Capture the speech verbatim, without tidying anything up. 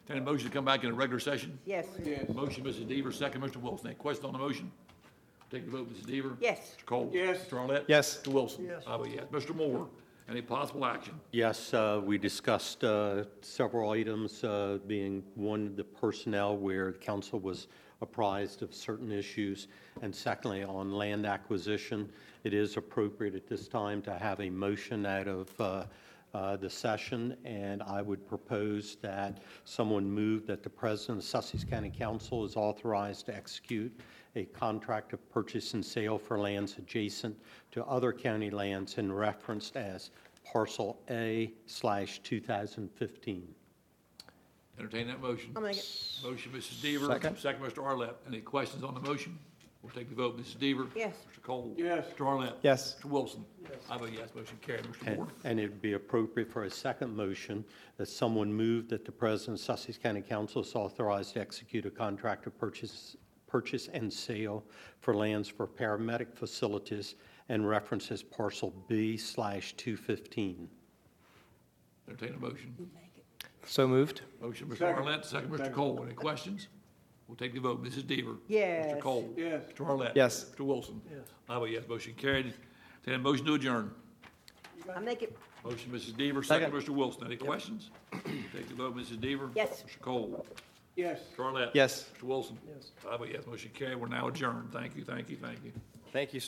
Entertain a motion to come back in a regular session? Yes. Yes. Motion, Missus Deaver, second, Mister Wilson. Any question on the motion? Take the vote, Missus Deaver. Yes. Mister Cole. Yes. Mister Arlett. Yes. Mister Wilson. Yes. I vote yes. Mister Moore, any possible action? Yes, uh, we discussed uh, several items, uh, being one, the personnel where the council was apprised of certain issues, and secondly, on land acquisition, it is appropriate at this time to have a motion out of uh, uh, the session, and I would propose that someone move that the President of Sussex County Council is authorized to execute a contract of purchase and sale for lands adjacent to other county lands and referenced as Parcel A slash two thousand fifteen. Entertain that motion. I'll make it. Motion, Missus Deaver. Second. Second, Mister Arlett. Any questions on the motion? We'll take the vote. Missus Deaver. Yes. Mister Cole. Yes. Mister Arlett. Yes. Mister Wilson. Yes. I vote yes. Motion carried. Mister And, Moore. and it'd be appropriate for a second motion that someone move that the President of Sussex County Council is authorized to execute a contract of purchase, purchase and sale for lands for paramedic facilities and references parcel B slash two fifteen. Entertain a motion. So moved. Motion, Mister Second. Arlett, second, Mister Second. Cole. Any questions? We'll take the vote. Missus Deaver. Yes. Mister Cole. Yes. Mister Arlett. Yes. Mister Wilson. Yes. I vote yes. Motion carried. Entertain a motion to adjourn. I'll make it. Motion, Missus Deaver, second, Second. Mister Wilson. Any questions? Take the vote. Missus Deaver. Yes. Mister Cole. Yes. Mister Arlett. Yes. Mister Wilson. Yes. I vote yes. Motion carried. We're now adjourned. Thank you, thank you, thank you. Thank you,